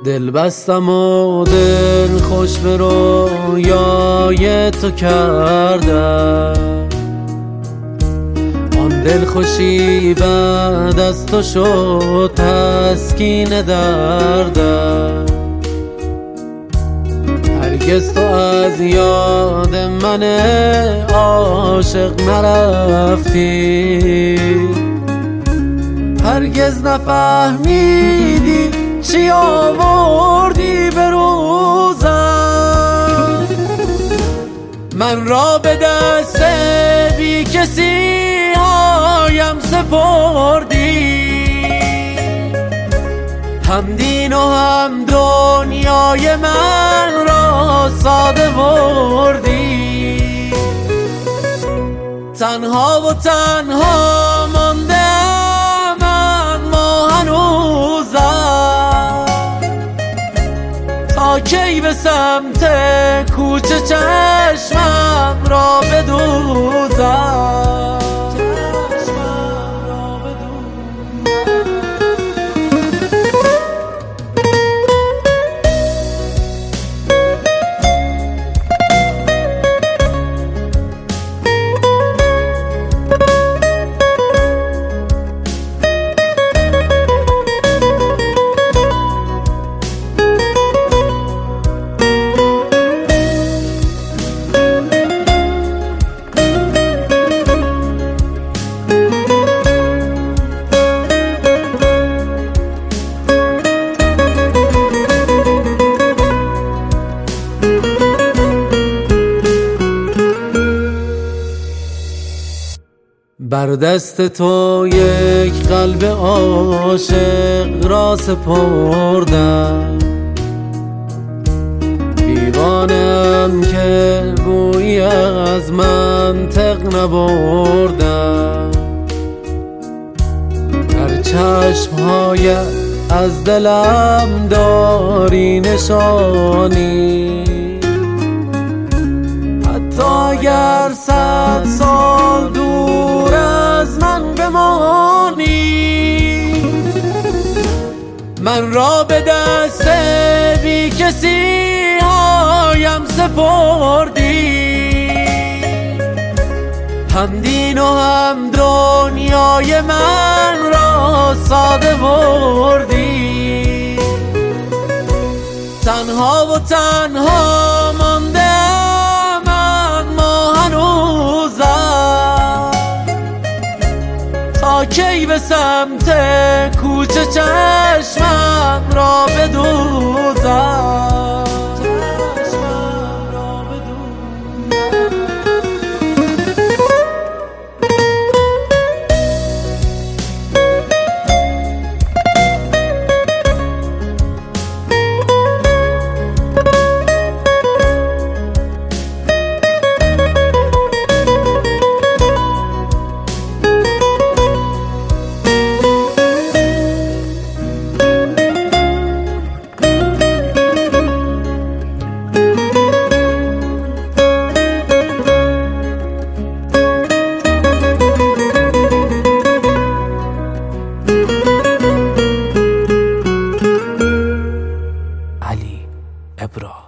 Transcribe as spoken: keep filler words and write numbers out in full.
دل بستم و دل خوش به رویای تو کردم، آن دل خوشی بعد از تو شد تسکین دردم. هرگز تو از یاد من عاشق نرفتی، هرگز نفهمیدی چی آوردی به روزم. من را به دست بی کسی هایم سپردی، هم دین و هم دنیای من را ساده بردی. تنها و تنها مانده من ما هنوزم، تا کی به سمت کوچه چشمم را بدوزم. بر دست تو یک قلب عاشق را سپردم، دیوانم که بویی از منطق نبردم. در چشمهایت از دلم داری نشانی، حتی اگر صد سال دور از من بمانی. من را به دست بی کسی هایم سپردی، هم دین و هم دنیای من را ساده بردی. تنها و تنها مانده تا کی به سمت کوچه چشمم را بدوزم. علی ابرا.